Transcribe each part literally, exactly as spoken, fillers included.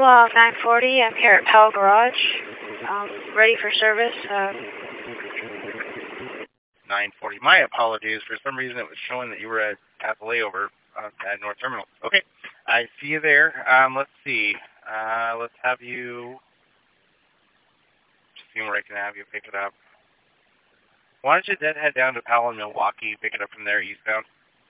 Slav nine forty, I'm here at Powell Garage, um, ready for service. Uh, nine forty. My apologies. For some reason it was showing that you were at, at the layover uh, at North Terminal. Okay, I see you there. Um, let's see. Uh, let's have you, just seeing where I can have you pick it up. Why don't you then head down to Powell and Milwaukee, pick it up from there eastbound?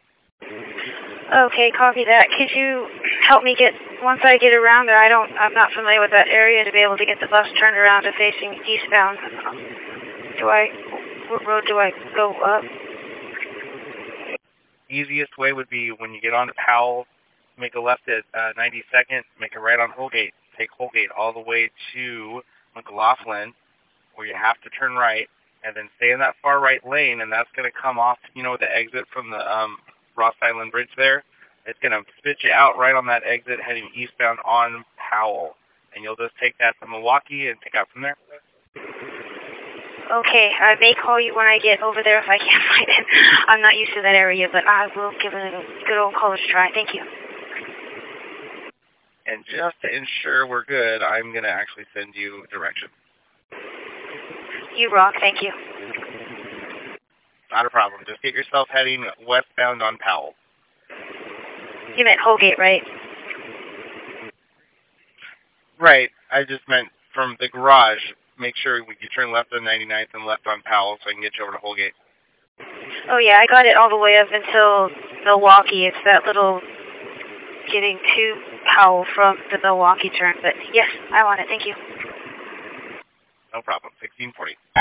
Okay, copy that. Could you help me get, once I get around there, I don't, I'm not familiar with that area, to be able to get the bus turned around to facing eastbound. Do I, what road do I go up? Easiest way would be when you get on to Powell, make a left at uh, ninety-second, make a right on Holgate, take Holgate all the way to McLaughlin, where you have to turn right, and then stay in that far right lane, and that's going to come off, you know, the exit from the um, Ross Island Bridge there. It's going to spit you out right on that exit heading eastbound on Powell, and you'll just take that to Milwaukee and pick up from there. Okay, I may call you when I get over there if I can't find it. I'm not used to that area, but I will give it a good old college try. Thank you. And just to ensure we're good, I'm going to actually send you direction. You rock. Thank you. Not a problem. Just get yourself heading westbound on Powell. You meant Holgate, right? Right. I just meant from the garage. Make sure you turn left on ninety-ninth and left on Powell so I can get you over to Holgate. Oh, yeah. I got it all the way up until Milwaukee. It's that little getting to Powell from the Milwaukee turn. But, yes, I want it. Thank you. No problem. sixteen forty.